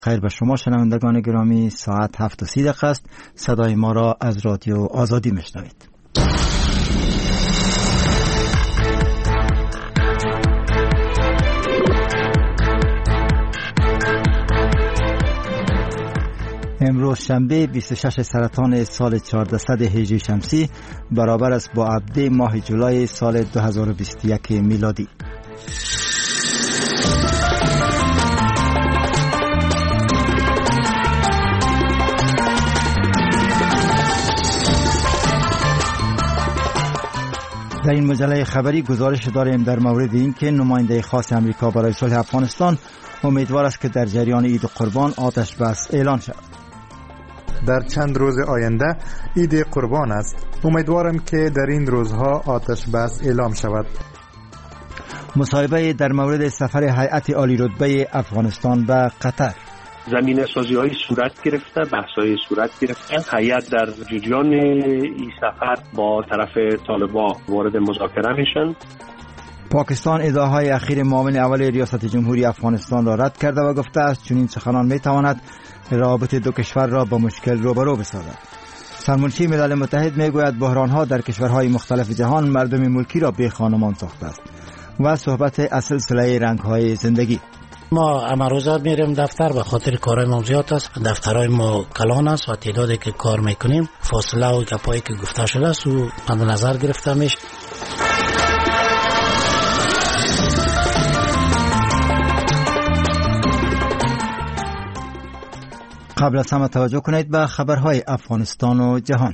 خیر به شما شنوندگان گرامی، ساعت 7:30 است. صدای ما را از رادیو آزادی میشنوید. امروز شنبه 26 سرطان سال 1400 هجری شمسی برابر است با 17 ماه جولای سال 2021 میلادی. در این مجله خبری گزارش داریم در مورد اینکه نماینده خاص امریکا برای صلح افغانستان امیدوار است که در جریان عید قربان آتش بس اعلان شود. در چند روز آینده عید قربان است. امیدوارم که در این روزها آتش بس اعلام شود. مصاحبه در مورد سفر هیئت عالی رتبه افغانستان به قطر. زمینه سازی های صورت گرفته، بحث های صورت گرفته. هیئت در جریان این سفر با طرف طالبان وارد مذاکره میشن. پاکستان ادعاهای اخیر معاون اول ریاست جمهوری افغانستان را رد کرده و گفته است چنین سخنان میتواند روابط دو کشور را با مشکل روبرو بسازد. سرمنشی ملل متحد میگوید بحرانها در کشورهای مختلف جهان مردم ملکی را بی خانمان ساخته است. و صحبت از سلسله رنگ‌های زندگی. ما امروزات میریم دفتر به خاطر کارهای ما زیاد است. دفترهای ما کلان است و تعدادی که کار میکنیم فاصله و گپایی که گفته شده است و مد نظر گرفته میشه. قبل از همه توجه کنید به خبرهای افغانستان و جهان.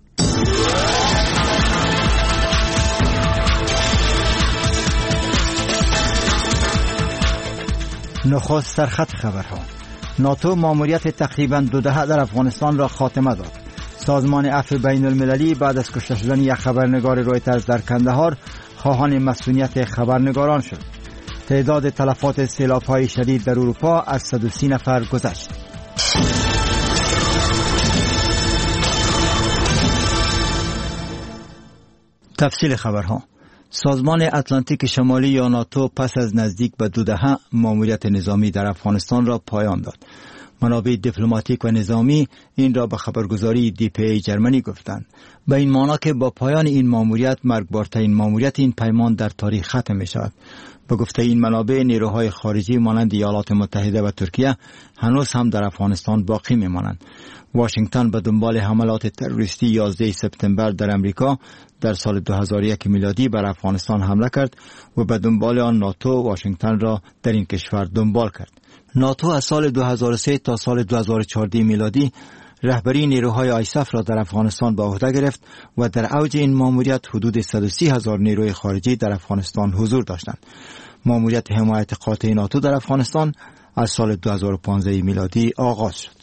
نخست سرخط خبرها. ناتو ماموریت تقریباً 2 دهه در افغانستان را خاتمه داد. سازمان عفو بین المللی بعد از کشته شدن یک خبرنگار رویترز در کندهار خواهان مسئولیت خبرنگاران شد. تعداد تلفات سیلاب‌های شدید در اروپا از 130 نفر گذشت. تفصیل خبرها. سازمان اتلانتیک شمالی یا ناتو پس از نزدیک به 2 دهه ماموریت نظامی در افغانستان را پایان داد. منابع دیپلماتیک و نظامی این را به خبرگزاری DPA جرمنی گفتند. به این معنی که با پایان این ماموریت مرگبارترین ماموریت این پیمان در تاریخ ختم می شود. به گفته این منابع نیروهای خارجی مانند ایالات متحده و ترکیه هنوز هم در افغانستان باقی می مانند. واشنگتن به دنبال حملات تروریستی 11 سپتامبر در امریکا در سال 2001 میلادی بر افغانستان حمله کرد و به دنبال آن ناتو واشنگتن را در این کشور دنبال کرد. ناتو از سال 2003 تا سال 2014 میلادی رهبری نیروهای آیساف را در افغانستان به عهده گرفت و در اوج این ماموریت حدود 130,000 نیروی خارجی در افغانستان حضور داشتند. ماموریت حمایت قاطع ناتو در افغانستان از سال 2015 میلادی آغاز شد.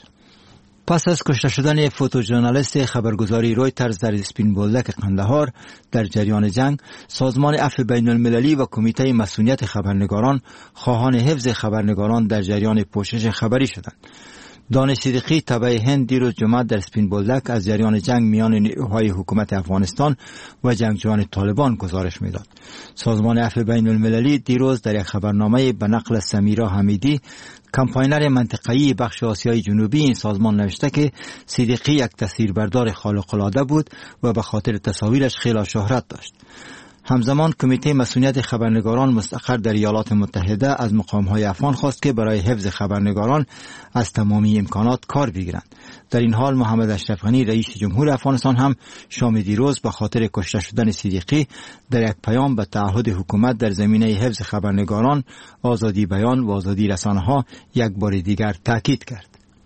پس از کشته شدن فوتوژورنالیست خبرگزاری رویترز در اسپین بولدک قندهار در جریان جنگ، سازمان عفو بین المللی و کمیته مسئولیت خبرنگاران خواهان حفظ خبرنگاران در جریان پوشش خبری شدند. دانش صدیقی تبع هند دیروز جمعه در اسپین بولدک از جریان جنگ میان نیروهای حکومت افغانستان و جنگجویان طالبان گزارش میداد. سازمان عفو بین المللی دیروز در یک خبرنامه به نقل سمیرا حمیدی کمپاینر منطقه‌ای بخش آسیای جنوبی این سازمان نوشته که صدیقی یک تصویربردار خارق‌العاده بود و به خاطر تصاویرش خیلی شهرت داشت. همزمان کمیته مسئولیت خبرنگاران مستقر در ایالات متحده از مقام‌های افغان خواست که برای حفظ خبرنگاران از تمامی امکانات کار بگیرند. در این حال محمد اشرف غنی رئیس جمهور افغانستان هم شام دیروز به خاطر کشته شدن صدیقی در یک پیام به تعهد حکومت در زمینه حفظ خبرنگاران، آزادی بیان و آزادی رسانه‌ها یک بار دیگر تاکید کرد.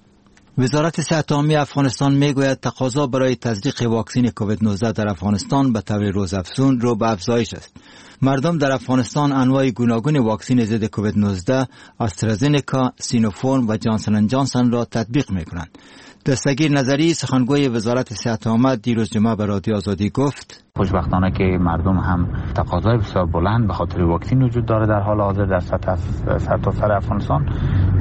وزارت صحت عامه افغانستان میگوید تقاضا برای تزریق واکسن کووید 19 در افغانستان به طور روزافزون رو به افزایش است. مردم در افغانستان انواع گوناگون واکسن ضد کووید 19 آسترازنکا، سینوفارم و جانسن اند جانسن را تطبیق میکنند. دستگیر نظری سخنگوی وزارت صحت عامه دیروز جمعه به رادیو آزادی گفت خوشبختانه که مردم هم تقاضای بسیار بلند به خاطر واکسن وجود داره در حال حاضر در سرتاسر افغانستان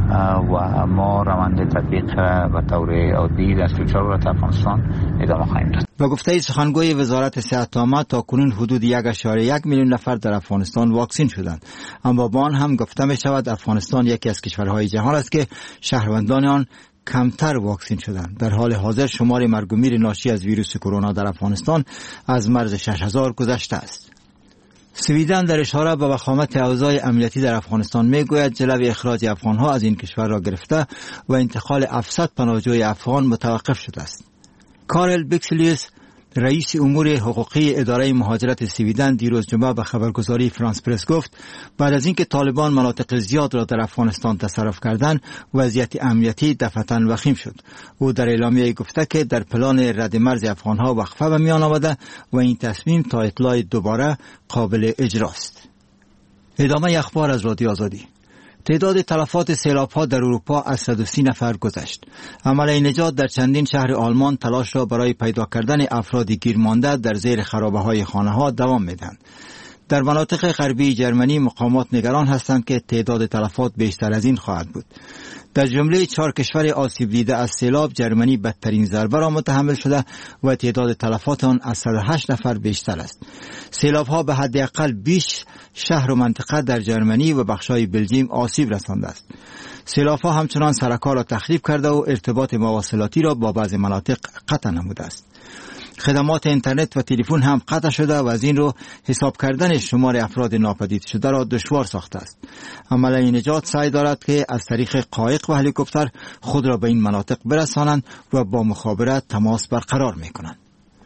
و ما روند تطبیق به طور عادی دستورالعمل را در افغانستان ادامه خواهیم داد. با گفته سخنگوی وزارت صحت عامه تاکنون حدود 1.1 میلیون نفر در افغانستان واکسین شدند، اما با آن هم گفته می شود افغانستان یکی از کشورهای جهان است که شهروندان آن کمتر واکسین شدند. در حال حاضر شمار مرگ و میر ناشی از ویروس کرونا در افغانستان از مرز 6000 گذشته است. سویدن در اشاره به وخامت اوضاع امنیتی در افغانستان میگوید جلوی اخراج افغانها از این کشور را گرفته و انتقال 700 پناهجوی افغان متوقف شده است. کارل بیکسلیوس رئیس امور حقوقی اداره مهاجرت سویدن دیروز جمعه به خبرگزاری فرانس پرس گفت بعد از اینکه طالبان مناطق زیاد را در افغانستان تصرف کردند وضعیت امنیتی دفعتاً وخیم شد. او در اعلامیه گفته که در پلان رد مرز افغانها وقفه به میان آمده و این تصمیم تا اطلاع دوباره قابل اجراست. ادامه اخبار از رادیو آزادی. تعداد تلفات سیلاب‌ها در اروپا از 130 نفر گذشت. عمل نجات در چندین شهر آلمان تلاش را برای پیدا کردن افراد گیر مانده در زیر خرابه‌های خانه‌ها دوام می‌دهند. در مناطق غربی جرمنی مقامات نگران هستند که تعداد تلفات بیشتر از این خواهد بود. در جمله 4 کشور آسیب دیده از سیلاب جرمنی بدترین ضربه را متحمل شده و تعداد تلفات آن از 108 نفر بیشتر است. سیلاب‌ها به حداقل 20 شهر و منطقه در جرمنی و بخش‌های بلژیم آسیب رسانده است. سیلاب‌ها همچنان سرکار را تخریب کرده و ارتباط مواصلاتی را با بعضی مناطق قطع نموده است. خدمات اینترنت و تلفن هم قطع شده و از این رو حساب کردن شمار افراد ناپدید شده را دشوار ساخته است. عمل نجات سعی دارد که از طریق قایق و هلیکوپتر خود را به این مناطق برسانند و با مخابرات تماس برقرار می‌کنند.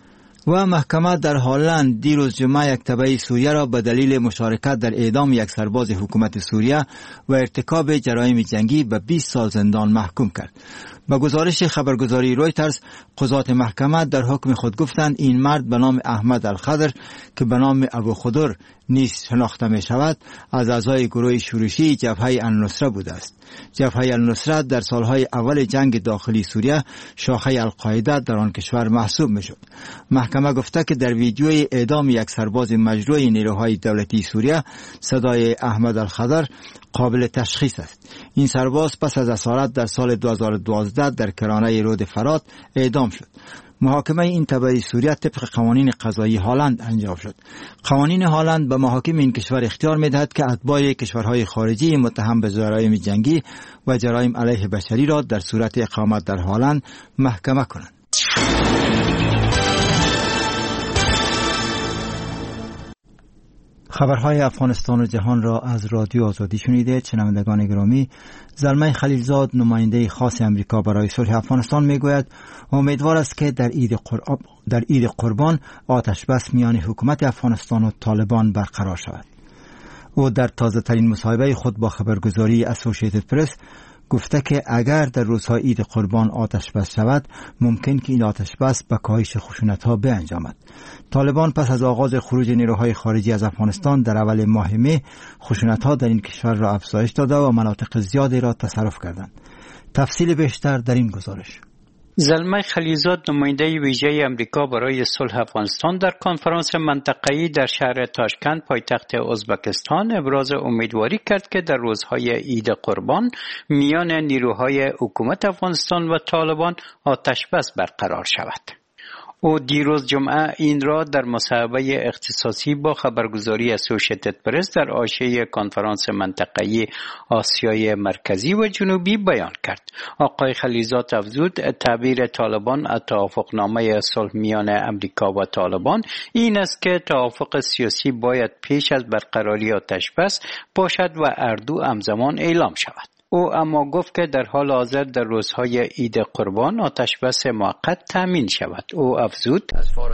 و محکمه در هلند دیروز جمعه یک تبع سوریه را به دلیل مشارکت در اعدام یک سرباز حکومت سوریه و ارتکاب جرایم جنگی به 20 سال زندان محکوم کرد. با گزارش خبرگزاری رویترز قضات محکمه در حکم خود گفتند این مرد به نام احمد الخضر که به نام ابو خضر نیز شناخته می شود از اعضای گروه شورشی جبهه النصره بوده است. جبهه النصره در سالهای اول جنگ داخلی سوریه شاخه القاعده در آن کشور محسوب می شد. محکمه گفته که در ویدیوی اعدام یک سرباز مجروح نیروهای دولتی سوریه صدای احمد الخضر قابل تشخیص است. این سرباز پس از اسارت در سال 2012 در کرانه رود فرات اعدام شد. محاکمه این تبع سوریه طبق قوانین قضایی هلند انجام شد. قوانین هلند به محاکم این کشور اختیار می‌دهد که اتباع کشورهای خارجی متهم به جرایم جنگی و جرایم علیه بشری را در صورت اقامت در هلند محکمه کنند. خبرهای افغانستان و جهان را از رادیو آزادی شنیده. شنوندگان گرامی، زلمه خلیلزاد نماینده خاص امریکا برای صلح افغانستان میگوید امیدوار است که در عید قربان آتش بس میان حکومت افغانستان و طالبان برقرار شود. او در تازه ترین مصاحبه خود با خبرگزاری اسوسییتد پرس گفته که اگر در روزهای عید قربان آتش بس شود ممکن که این آتش بس به کاهش خشونت‌ها بانجامد. طالبان پس از آغاز خروج نیروهای خارجی از افغانستان در اول ماه می خشونت‌ها در این کشور را افزایش داده و مناطق زیادی را تصرف کردند. تفصیل بیشتر در این گزارش. زلمه خلیلزاد نماینده ویژه امریکا برای صلح افغانستان در کنفرانس منطقه‌ای در شهر تاشکند پایتخت ازبکستان ابراز امیدواری کرد که در روزهای عید قربان میان نیروهای حکومت افغانستان و طالبان آتش بس برقرار شود. او دیروز جمعه این را در مصاحبه اختصاصی با خبرگزاری اسوسییتد پرس در حاشیه کنفرانس منطقه‌ای آسیای مرکزی و جنوبی بیان کرد. آقای خلیلزاد افزود تعبیر طالبان از توافقنامه صلح میان امریکا و طالبان این است که توافق سیاسی باید پیش از برقراری آتش بس باشد و اردو همزمان اعلام شود. او اما گفت که در حال حاضر در روزهای عید قربان آتش بس موقت تامین شود. او افزود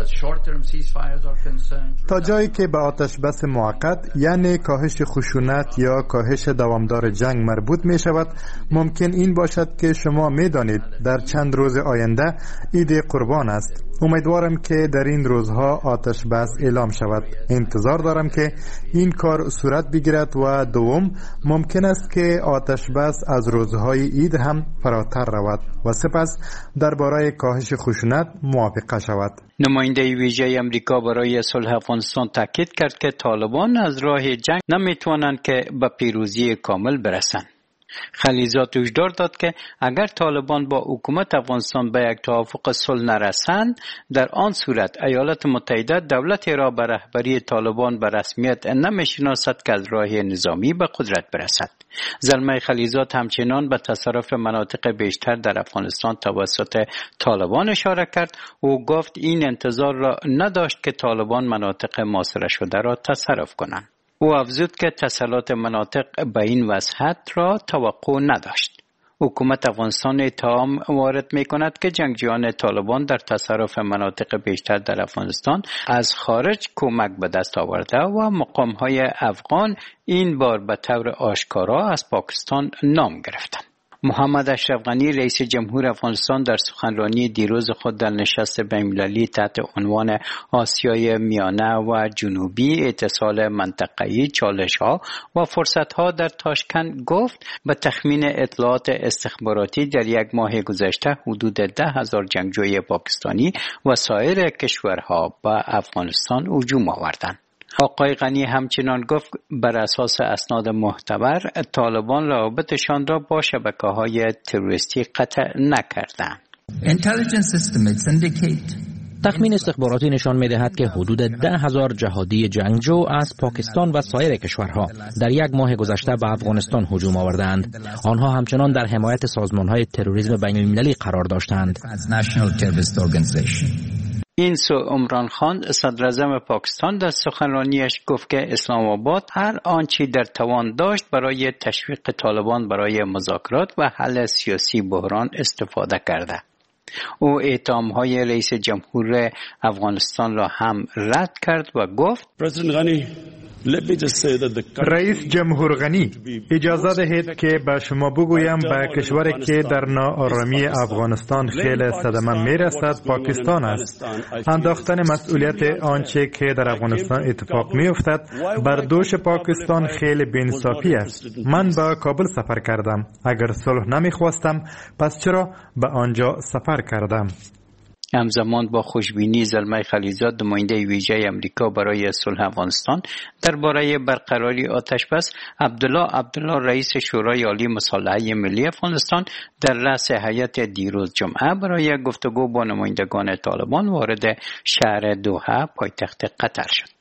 تا جایی که به آتش بس موقت یعنی کاهش خشونت یا کاهش دوامدار جنگ مربوط می شود، ممکن این باشد که شما می دانید در چند روز آینده عید قربان است. امیدوارم که در این روزها آتش بس اعلام شود. انتظار دارم که این کار صورت بگیرد و دوم ممکن است که آتش بس از روزهای عید هم فراتر رود و سپس درباره کاهش خشونت موافقه شود. نماینده ویژه امریکا برای صلح افغانستان تاکید کرد که طالبان از راه جنگ نمیتوانند که به پیروزی کامل برسند. خلیزات هشدار داد که اگر طالبان با حکومت افغانستان به یک توافق صلح نرسند، در آن صورت ایالات متحده دولتی را به رهبری طالبان به رسمیت نمی‌شناسد که از راه نظامی به قدرت برسد. زلمه خلیزات همچنان به تصرف مناطق بیشتر در افغانستان توسط طالبان اشاره کرد. او گفت این انتظار را نداشت که طالبان مناطق محاصره شده را تصرف کنند. او افزود که تسلط مناطق به این وسعت را توقع نداشت. حکومت افغانستان اتهام وارد می کند که جنگجویان طالبان در تصرف مناطق بیشتر در افغانستان از خارج کمک به دست آورده و مقام‌های افغان این بار به طور آشکارا از پاکستان نام گرفتند. محمد اشرف غنی رئیس جمهور افغانستان در سخنرانی دیروز خود در نشست بین‌المللی تحت عنوان آسیای میانه و جنوبی، اتصال منطقه‌ای، چالش‌ها و فرصت‌ها در تاشکند گفت به تخمین اطلاعات استخباراتی در یک ماه گذشته حدود 10,000 جنگجوی پاکستانی و سایر کشورها به افغانستان هجوم آوردند. آقای غنی همچنان گفت بر اساس اسناد معتبر طالبان روابطشان را با شبکه‌های تروریستی قطع نکردند. تخمین استخباراتی نشان می‌دهد که حدود 10,000 جهادی جنگجو از پاکستان و سایر کشورها در یک ماه گذشته به افغانستان هجوم آوردند. آنها همچنان در حمایت سازمان‌های تروریسم بین‌المللی قرار داشتند. این سو عمران خان صدراعظم پاکستان در سخنرانیش گفت که اسلام آباد هر آنچه در توان داشت برای تشویق طالبان برای مذاکرات و حل سیاسی بحران استفاده کرده. او اتهام‌های رئیس جمهور افغانستان را هم رد کرد و گفت رئیس جمهور غنی، اجازه دهید که به شما بگویم به کشوری که در ناآرامی افغانستان خیلی صدمه میرسد پاکستان است. انداختن مسئولیت آنچه که در افغانستان اتفاق میافتد بر دوش پاکستان خیلی بی‌انصافی است. من به کابل سفر کردم. اگر صلح نمیخواستم پس چرا به آنجا سفر کردم؟ همزمان با خوشبینی زلمه خلیزات نماینده ویژه امریکا برای صلح افغانستان درباره برقراری آتشبس، عبدالله رئیس شورای عالی مصالحه ملی افغانستان در رأس هیئت دیروز جمعه برای گفتگو با نمایندگان طالبان وارد شهر دوحه پایتخت قطر شد.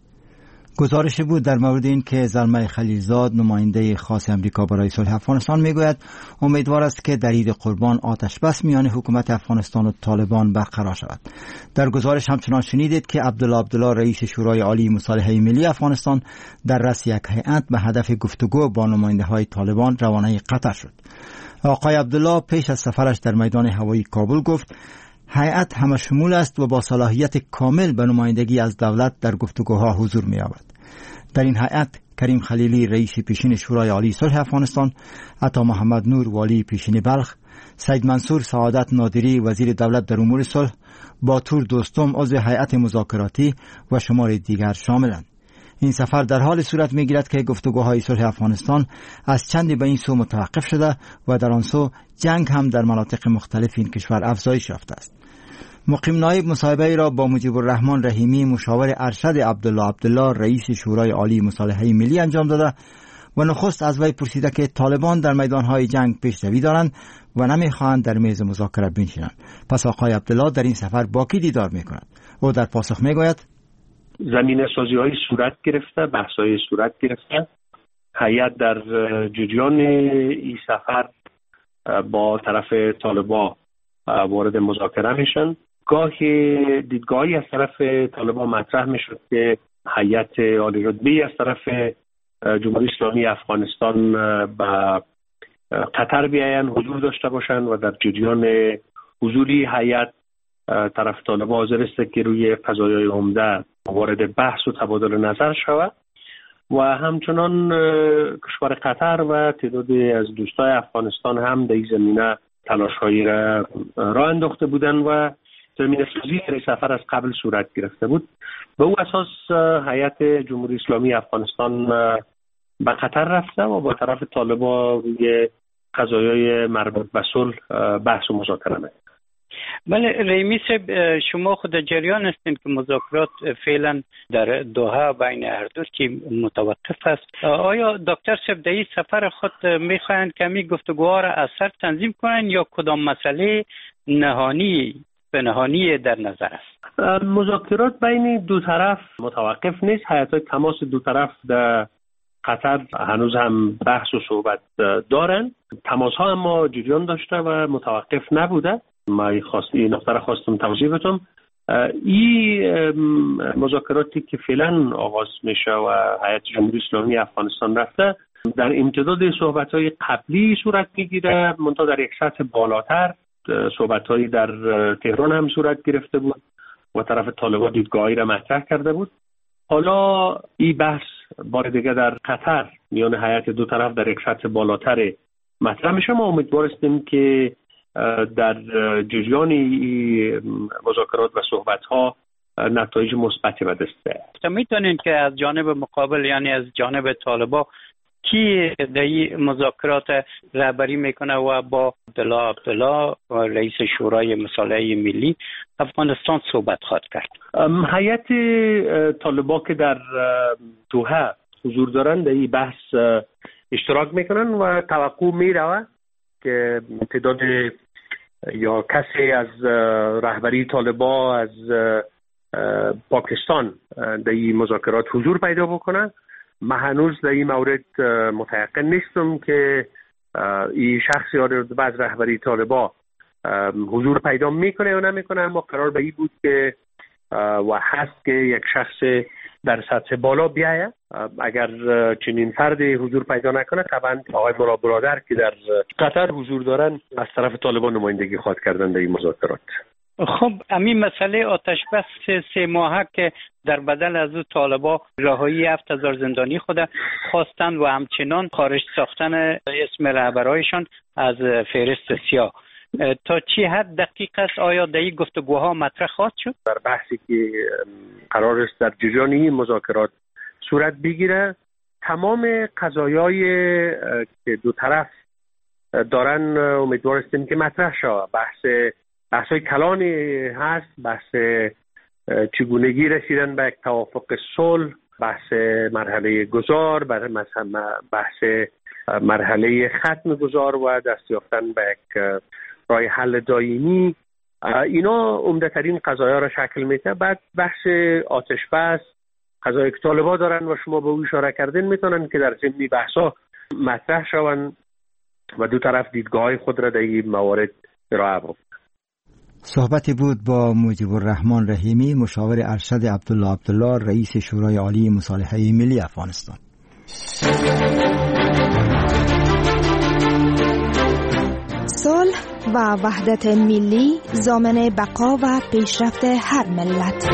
گزارش بود در مورد این که زلمه خلیلزاد نماینده خاص امریکا برای صلح افغانستان میگوید امیدوار است که در عید قربان آتش بس میان حکومت افغانستان و طالبان برقرار شود. در گزارش همچنان شنیدید که عبدالله رئیس شورای عالی مصالحه ملی افغانستان در رأس یک هیئت به هدف گفتگو با نماینده های طالبان روانه قطر شد. آقای عبدالله پیش از سفرش در میدان هوایی کابل گفت هیئت همه شمول است و با صلاحیت کامل به نمایندگی از دولت در گفتگوها حضور می‌یابد. در این هیئت کریم خلیلی رئیس پیشین شورای عالی صلح افغانستان، عطا محمد نور والی پیشین بلخ، سید منصور سعادت نادری وزیر دولت در امور صلح، باتور دوستم عضو هیئت مذاکراتی و شمار دیگر شاملند. این سفر در حال صورت می‌گیرد که گفتگوهای صلح افغانستان از چندی به این سو متوقف شده و در آن سو جنگ هم در مناطق مختلف این کشور افزایش یافته است. مقیم نایب مصاحبه را با مجیب الرحمن رحیمی مشاور ارشد عبدالله رئیس شورای عالی مصالحه ملی انجام داده و نخست از وی پرسیده که طالبان در میدانهای جنگ پیشروی دارند و نمیخواهند در میز مذاکره بنشینند. پس آقای عبدالله در این سفر با کی دیدار میکند؟ او در پاسخ میگوید زمینه سازی های صورت گرفته، بحث های صورت گرفته. هیئت در جریان این سفر با طرف طالبان وارد مذاکره میشن. گاهی دیدگاهی از طرف طالبان مطرح میشد که هیئت عالی رتبه‌ای از طرف جمهوری اسلامی افغانستان به قطر بیاین، حضور داشته باشند و در جریان حضوری هیئت طرف طالبان حاضر است که روی قضایای عمده وارد بحث و تبادل نظر شود و همچنان کشور قطر و تعدادی از دوستای افغانستان هم در این زمینه تلاش‌هایی را انداخته بودند و زمینه سازی برای سفر از قبل صورت گرفته بود. به او اساس هیئت جمهوری اسلامی افغانستان به قطر رفته و با طرف طالبان روی قضایای مربوط به صلح بحث و مذاکره می‌کنه. بله رحیمی صاحب، شما خود جریان هستین که مذاکرات فعلا در دوحه بین هر دو تیم متوقف است. آیا دکتر صاحب در این سفر خود میخواهند کمی گفتگوها را اثر تنظیم کنند یا کدام مسئله نهانی در نظر است؟ مذاکرات بین دو طرف متوقف نیست. هیئت‌های تماس دو طرف در قطر هنوز هم بحث و صحبت دارن. تماس ها اما جریان داشته و متوقف نبوده. ما این نقطه را خواستم توضیح بدم. این مذاکراتی که فعلا آغاز میشه و هیئت جمهوری اسلامی افغانستان رفته در امتداد صحبت‌های قبلی صورت میگیره، منتها در یک سطح بالاتر. صحبت‌هایی در تهران هم صورت گرفته بود و طرف طالبان دیدگاهی را مطرح کرده بود. حالا این بحث بار دیگه در قطر میان هیئت دو طرف در یک سطح بالاتر مطرح میشه. ما امیدوار هستیم که در جریان مذاکرات و صحبت‌ها نتایج مثبتی به دست بیاید. میتونین که از جانب مقابل یعنی از جانب طالبان کی در این مذاکرات رهبری میکنه و با عبدالله رئیس شورای مصالحه ملی افغانستان صحبت خواهد کرد؟ هیئت طالبان که در دوحه حضور دارن در این بحث اشتراک میکنن و توقع میره که تعداد یا کسی از رهبری طالبان از پاکستان در این مذاکرات حضور پیدا بکنه. من هنوز در این مورد متيقن نیستم که این شخصیات بعض رهبری طالبان حضور پیدا میکنه یا نمیکنه، اما قرار به این بود که و هست که یک شخص در سطح بالا بیاید. اگر چنین فردی حضور پیدا نکنه طبعا آقای مولا برادر که در قطر حضور دارن از طرف طالبان نمایندگی خواهد کردن در این مذاکرات. خب همین مسئله آتش بس 3 ماهه که در بدل از او طالبان رهایی 7000 زندانی خود خواستند و همچنان خارج ساختن اسم رهبرایشان از فهرست سیاه، تا چی حد دقیق است؟ آیا در این گفتگوها مطرح خواهد شد؟ در بحثی که قرار است در جریان این مذاکرات صورت بگیره، تمام قضایای که دو طرف دارن امیدوار هستیم که مطرح شود. بحثای کلانی هست، بحث چگونگی رسیدن به یک توافق صلح، بحث مرحله گذار، بحث مرحله ختم گذار و دست یافتن به یک راه حل دائمی. اینا عمده‌ترین قضایا را شکل میده. بعد بحث آتش بس، قضایی که طالبان دارن و شما به او اشاره کردین میتونن که در ضمن بحثا مطرح شوند و دو طرف دیدگاه خود را در این موارد ارائه بدن. صحبتی بود با موجب الرحمن رحیمی، مشاور ارشد عبدالله رئیس شورای عالی مصالحه ملی افغانستان. صلح و وحدت ملی ضامن بقا و پیشرفت هر ملت.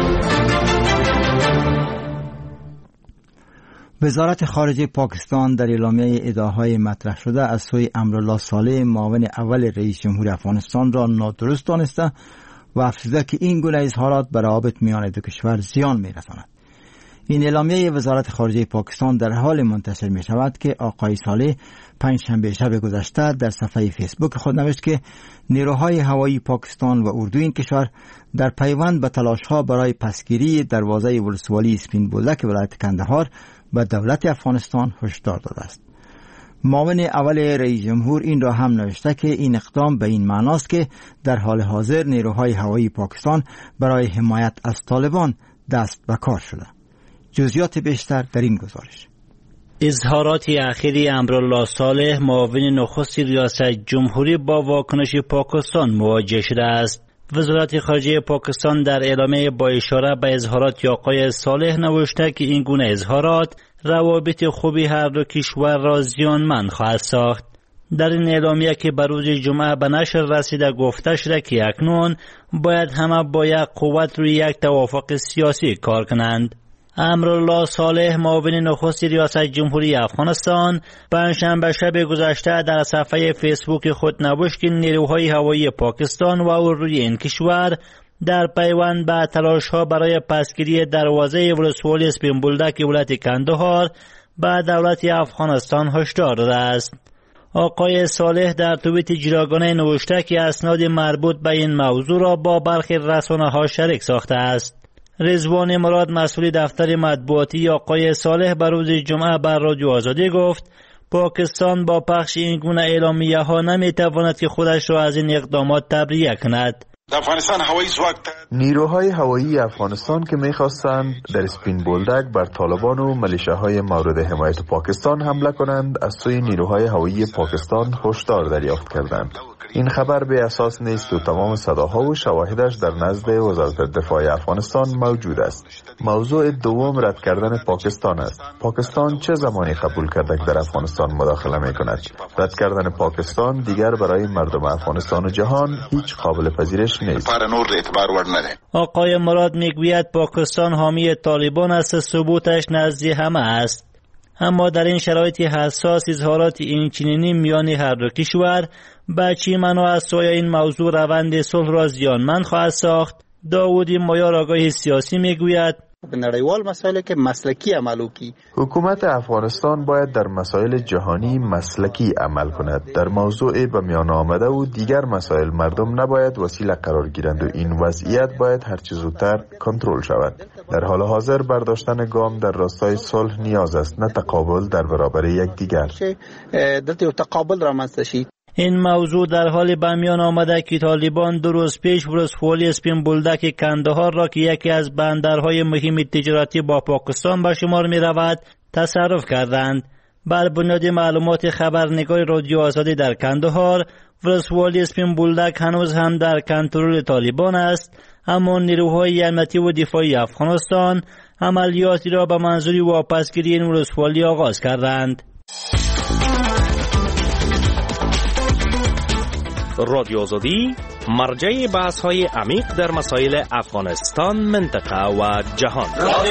وزارت خارجه پاکستان در اعلامیه ادعاهای مطرح شده از سوی امرالله صالح معاون اول رئیس جمهور افغانستان را نادرست دانسته و افزوده که این گونه اظهارات بر روابط میان دو کشور زیان می‌رساند. این اعلامیه وزارت خارجه پاکستان در حال منتشر می شود که آقای صالح پنجشنبه شب گذشته در صفحه فیسبوک خود نوشت که نیروهای هوایی پاکستان و اردوی این کشور در پیوند به تلاش‌ها برای پسگیری دروازه ولسوالی اسپین بولدک ولایت کندهار به دولت افغانستان هشدار داده است. معاون اول رئیس جمهور این را هم نوشته که این اقدام به این معناست که در حال حاضر نیروهای هوایی پاکستان برای حمایت از طالبان دست به کار شده. جزئیات بیشتر در این گزارش. اظهارات اخیری امرالله صالح معاون نخست ریاست جمهوری با واکنش پاکستان مواجه شده است. وزارت خارجه پاکستان در اعلامیه با اشاره به اظهارات آقای صالح نوشته که این گونه اظهارات روابط خوبی هر دو کشور را زیانمند خواهد ساخت. در این اعلامیه که بر روز جمعه به نشر رسیده گفته شده که اکنون باید همه با یک قوت روی یک توافق سیاسی کار کنند. امرالله صالح معاون نخست ریاست جمهوری افغانستان پنجشنبه شب گذشته در صفحه فیسبوک خود نوشت که نیروهای هوایی پاکستان و اردوی این کشور در پیوند به تلاش‌ها برای پسگیری دروازه ولسوالی اسپین بولدک ولایت کندهار به دولت افغانستان هشدار داده است. آقای صالح در توییت جداگانه نوشته که اسناد مربوط به این موضوع را با برخی رسانه‌ها شریک ساخته است. رضوان مراد مسئول دفتر مطبوعاتی آقای صالح بر روز جمعه بر رادیو آزادی گفت پاکستان با پخش این گونه اعلامیه ها نمیتواند که خودش را از این اقدامات تبرئه کند. نیروهای هوایی افغانستان که می‌خواستند در اسپین بولدک بر طالبان و ملیشه‌های مورد حمایت پاکستان حمله کنند از سوی نیروهای هوایی پاکستان هشدار دریافت کردند. این خبر به اساس نیست و تمام صداها و شواهدش در نزد وزارت دفاع افغانستان موجود است. موضوع دوم رد کردن پاکستان است. پاکستان چه زمانی قبول کرده که در افغانستان مداخله می‌کند؟ رد کردن پاکستان دیگر برای مردم افغانستان و جهان هیچ قابل پذیرش نیست. آقای مراد میگوید پاکستان حامی طالبان است، ثبوتش نزد همه است. اما در این شرایط حساس اظهارات این چنینی میان هر دو کشور به چه معنا است؟ آیا این موضوع روند صلح را زیانمند خواهد ساخت؟ داوودی مایار آگاه سیاسی میگوید نړیوال مسائل کې مسلکی عمل وکړي. حکومت افغانستان باید در مسائل جهانی مسلکی عمل کند. در موضوع به میان آمده و دیگر مسائل مردم نباید وسیله قرار گیرند و این وضعیت باید هر چه زودتر کنترل شود. در حال حاضر برداشتن گام در راستای صلح نیاز است، نه تقابل در برابر یکدیگر. دلته تقابل رامنځته شي. این موضوع در حال به میان آمده که طالبان 2 روز پیش ولسوالی اسپین بولدک کندهار را که یکی از بندرهای مهم تجارتی با پاکستان به شمار می رود تصرف کردند. بر بنیاد معلومات خبرنگار رادیو آزادی در کندهار، ولسوالی اسپین بولدک هنوز هم در کنترل طالبان است، اما نیروهای امنیتی و دفاعی افغانستان عملیاتی را به منظور واپسگیری این ولسوالی آغاز کردند. رادیو آزادی مرجع بحث های عمیق در مسائل افغانستان، منطقه و جهان.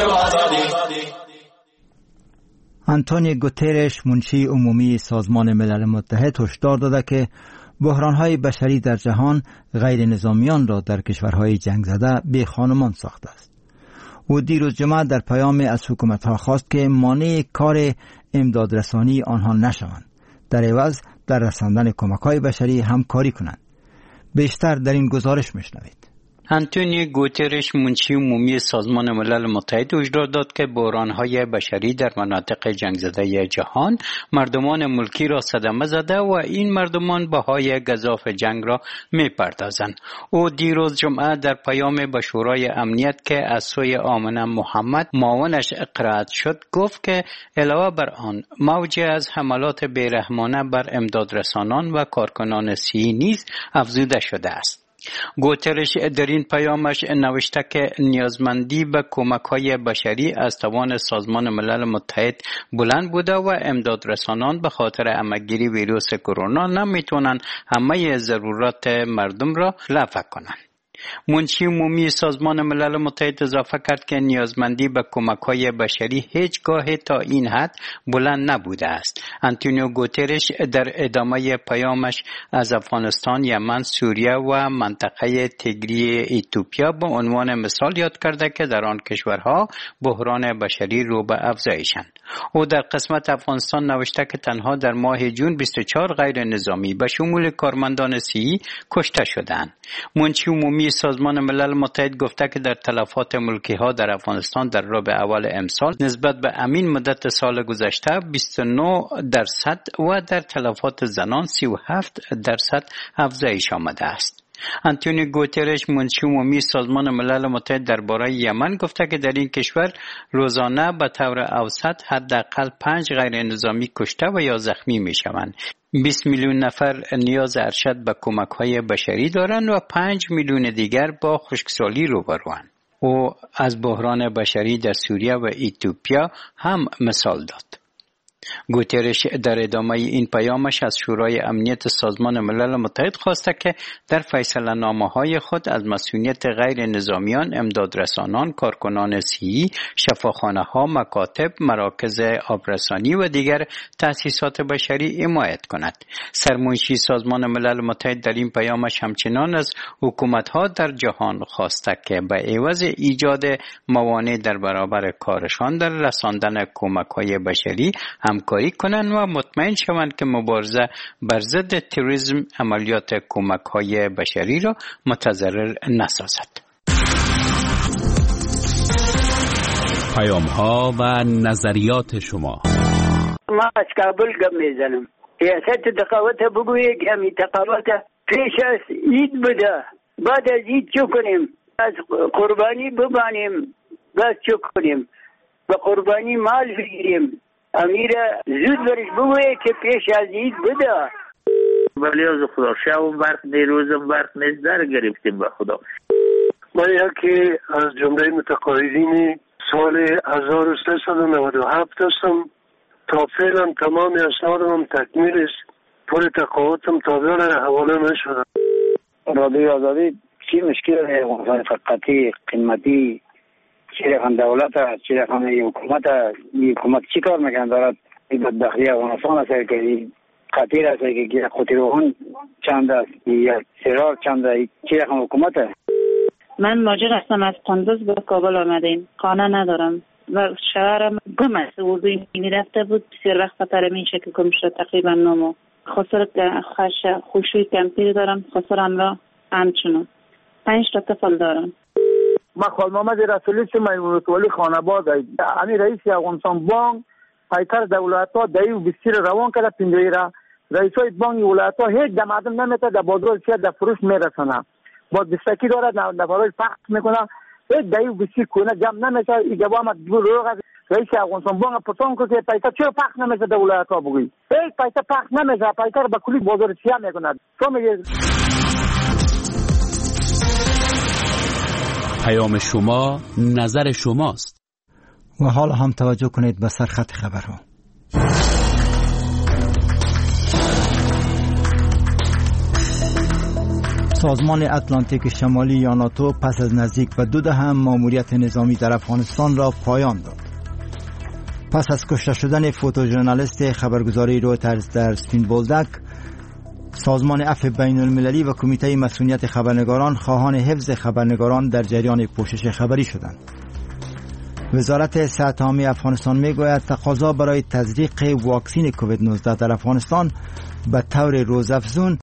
آنتونیو گوترش منشی عمومی سازمان ملل متحد هشدار داده که بحران‌های بشری در جهان غیر نظامیان را در کشورهای جنگ زده بی خانمان ساخته است. او دیروز جمعه در پیام از حکومت‌ها خواست که مانع کار امدادرسانی آنها نشوند، در عوض در رساندن کمک‌های بشری همکاری کنند. بیشتر در این گزارش میشنوید. آنتونیو گوترش منشی عمومی سازمان ملل متحد هشدار داد که بحران‌های بشری در مناطق جنگ زده جهان مردمان ملکی را صدمه زده و این مردمان بهای گزاف جنگ را می‌پردازند. او دیروز جمعه در پیام به شورای امنیت که از سوی آمنه محمد معاونش قرائت شد گفت که علاوه بر آن موج از حملات بیرحمانه بر امدادرسانان و کارکنان صحی نیز افزوده شده است. گوترش در این پیامش نوشته که نیازمندی به کمک‌های بشری از توان سازمان ملل متحد بلند بوده و امدادرسانان به خاطر همه‌گیری ویروس کرونا نمیتونن همه ضرورات مردم را رفع کنند. منشی عمومی سازمان ملل متحد اضافه کرد که نیازمندی به کمک‌های بشری هیچگاه تا این حد بلند نبوده است. آنتونیو گوترش در ادامه پیامش از افغانستان، یمن، سوریه و منطقه تگری اتیوپیا به عنوان مثال یاد کرده که در آن کشورها بحران بشری رو به افزایشند. او در قسمت افغانستان نوشته که تنها در ماه جون 24 غیر نظامی به شمول کارمندان صحی کشته شدند. منشی عمومی سازمان ملل متحد گفته که در تلفات ملکی ها در افغانستان در ربع اول امسال نسبت به همین مدت سال گذشته 29% و در تلفات زنان 37% افزایش آمده است. آنتونیو گوترش منشی عمومی سازمان ملل متحد درباره یمن گفته که در این کشور روزانه به طور اوسط حداقل 5 غیر نظامی کشته و یا زخمی می شوند. 20 میلیون نفر نیاز ارشد به کمک‌های بشری دارند و 5 میلیون دیگر با خشکسالی روبروند. او از بحران بشری در سوریه و اتیوپیا هم مثال داد. گوترش در ادامه این پیامش از شورای امنیت سازمان ملل متحد خواسته که در فیصله نامه‌های خود از مسئولیت غیر نظامیان، امدادرسانان، کارکنان صحی، شفاخانه‌ها، مکاتب، مراکز آبرسانی و دیگر تأسیسات بشری حمایت کند. سرمنشی سازمان ملل متحد در این پیامش همچنان از حکومت‌ها در جهان خواسته که به عوض ایجاد موانع در برابر کارشان در رساندن کمک‌های بشری همکاری کنند و مطمئن شوند که مبارزه بر ضد تروریسم عملیات کمک‌های بشری را متضرر نسازد. پیام‌ها و نظریات شما. ما از کابل گپ میزنم. سیاست تقاوت بگویه که همی تقاوت پیش از عید بده. بعد از عید چو کنیم؟ از قربانی ببانیم. بس چو کنیم؟ به قربانی مال بگیریم. امیر زود برش بگویه که پیش از عید بده. ولی از خدا شب برق نیروزم برق نیست در گرفتیم به خدا. من یکی از جمله متقاعدین سال 1397 هستم. تا فعلا تمام اسنادم تکمیل است. پول تقاعدم تا بیان حواله نشده. رادیو آزادی چی مشکل ہے؟ فقطی قیمتی چی رقم دولت است، چی رقم حکومت است. حکومت چی کار میکنه دارد؟ این بدبختی افغانستان است که خطیر است که خطیرون چند است یا سرار چند است. چی رقم حکومت است؟ من ماجر هستم، از قندوز به کابل آمدیم. خانه ندارم و شوهرم گم است. اردوی میرفته بود، بسیار وقت خطر میشه که گم شد. تقریبا 9 ماه. خسر خوشوی کمپیر دارم. خسرم را همچنان 5 تا طفل دارم. ما خال محمد رسولی میمونت ولی خانباد امی رئیس افغانستان بانک پیکر دولت ها دایو بسیر روان کرده پندوی را. رئیس های بانک ولایت ها هیچ دمادم نمیته در بازار سیاد در فروش میرسنه. با دستکی دارد نفرای پخت میکنه. هیچ دایو بسیر کنه جمع نمیشه. این جواب دو روغ رئیس افغانستان بانک پرسان کرد که پیکر چرا پخت نمیشه در ولایت ها بگوی. هیچ پیکر پخت نمیشه. پیکر به کلی بازار سیاه میکنه. تو میگه پیام شما نظر شماست. و حال هم توجه کنید به سرخط خبرها. سازمان اتلانتیک شمالی یا ناتو پس از نزدیک به 2 دهه ماموریت نظامی در افغانستان را پایان داد. پس از کشته شدن فوتوژورنالیست خبرگزاری رویترز در سپین بولدک، سازمان عفو بین المللی و کمیته مسئولیت خبرنگاران خواهان حفظ خبرنگاران در جریان پوشش خبری شدند. وزارت صحت عامه افغانستان میگوید تقاضا برای تزریق واکسن کووید 19 در افغانستان به طور روزافزون